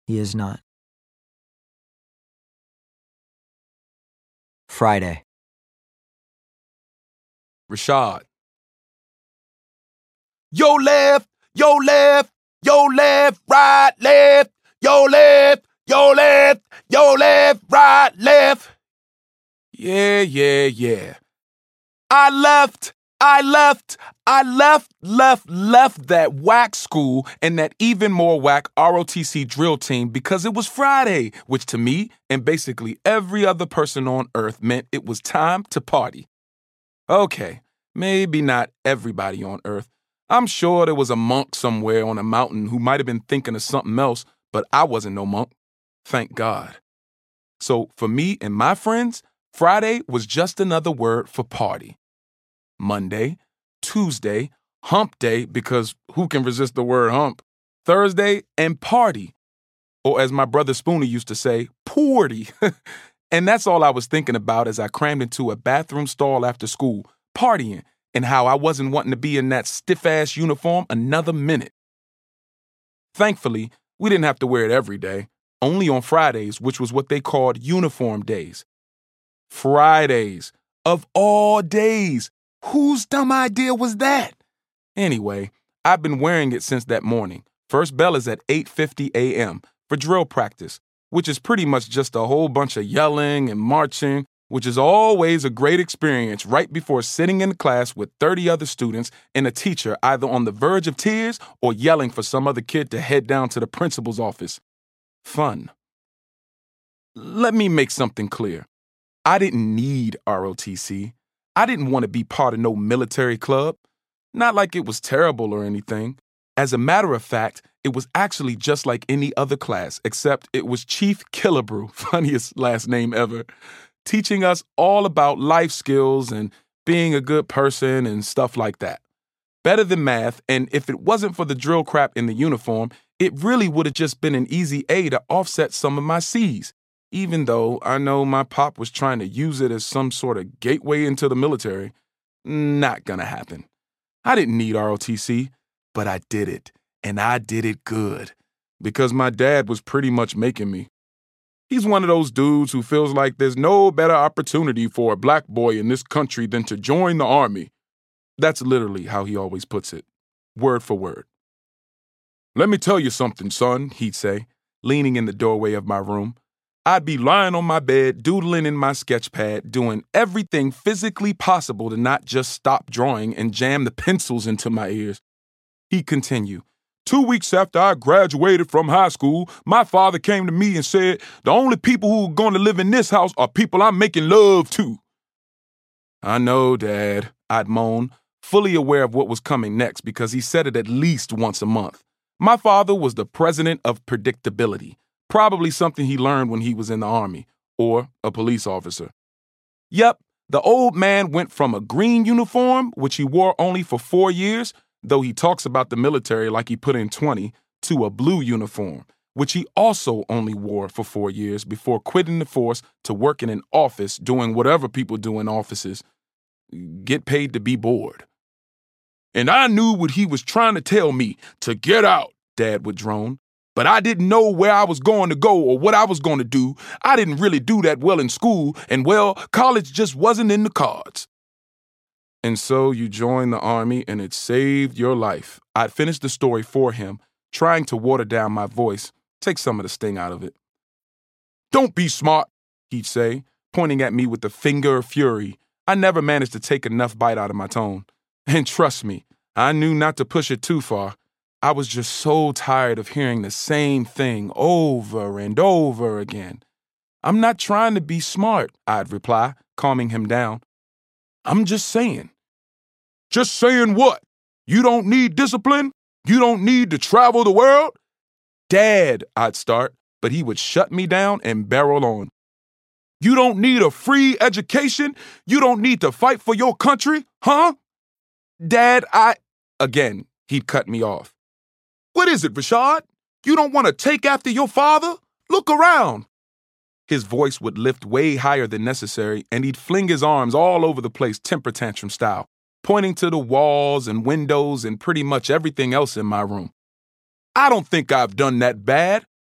He is not. Friday. Rashad. Yo left, yo left, yo left, right, left, yo left, yo left, yo left, right, left. Yeah. I left that whack school and that even more whack ROTC drill team because it was Friday, which to me and basically every other person on earth meant it was time to party. Okay, maybe not everybody on earth. I'm sure there was a monk somewhere on a mountain who might have been thinking of something else, but I wasn't no monk. Thank God. So for me and my friends, Friday was just another word for party. Monday, Tuesday, hump day, because who can resist the word hump? Thursday, and party. Or as my brother Spoonie used to say, poorty. And that's all I was thinking about as I crammed into a bathroom stall after school, partying, and how I wasn't wanting to be in that stiff-ass uniform another minute. Thankfully, we didn't have to wear it every day, only on Fridays, which was what they called uniform days. Fridays, of all days. Whose dumb idea was that? Anyway, I've been wearing it since that morning. First bell is at 8:50 a.m. for drill practice, which is pretty much just a whole bunch of yelling and marching, which is always a great experience right before sitting in class with 30 other students and a teacher either on the verge of tears or yelling for some other kid to head down to the principal's office. Fun. Let me make something clear. I didn't need ROTC. I didn't want to be part of no military club. Not like it was terrible or anything. As a matter of fact, it was actually just like any other class, except it was Chief Killebrew, funniest last name ever, teaching us all about life skills and being a good person and stuff like that. Better than math, and if it wasn't for the drill crap in the uniform, it really would have just been an easy A to offset some of my C's. Even though I know my pop was trying to use it as some sort of gateway into the military. Not gonna happen. I didn't need ROTC, but I did it, and I did it good, because my dad was pretty much making me. He's one of those dudes who feels like there's no better opportunity for a black boy in this country than to join the army. That's literally how he always puts it, word for word. Let me tell you something, son, he'd say, leaning in the doorway of my room. I'd be lying on my bed, doodling in my sketch pad, doing everything physically possible to not just stop drawing and jam the pencils into my ears. He'd continue, 2 weeks after I graduated from high school, my father came to me and said, the only people who are going to live in this house are people I'm making love to. I know, Dad, I'd moan, fully aware of what was coming next because he said it at least once a month. My father was the president of predictability. Probably something he learned when he was in the Army, or a police officer. Yep, the old man went from a green uniform, which he wore only for 4 years, though he talks about the military like he put in 20, to a blue uniform, which he also only wore for 4 years before quitting the force to work in an office doing whatever people do in offices. Get paid to be bored. And I knew what he was trying to tell me, to get out, Dad would drone. But I didn't know where I was going to go or what I was going to do. I didn't really do that well in school, and well, college just wasn't in the cards. And so you joined the Army, and it saved your life. I'd finished the story for him, trying to water down my voice, take some of the sting out of it. Don't be smart, he'd say, pointing at me with the finger of fury. I never managed to take enough bite out of my tone. And trust me, I knew not to push it too far. I was just so tired of hearing the same thing over and over again. I'm not trying to be smart, I'd reply, calming him down. I'm just saying. Just saying what? You don't need discipline? You don't need to travel the world? Dad, I'd start, but he would shut me down and barrel on. You don't need a free education? You don't need to fight for your country, huh? Dad, Again, he'd cut me off. What is it, Rashad? You don't want to take after your father? Look around. His voice would lift way higher than necessary, and he'd fling his arms all over the place temper tantrum style, pointing to the walls and windows and pretty much everything else in my room. I don't think I've done that bad.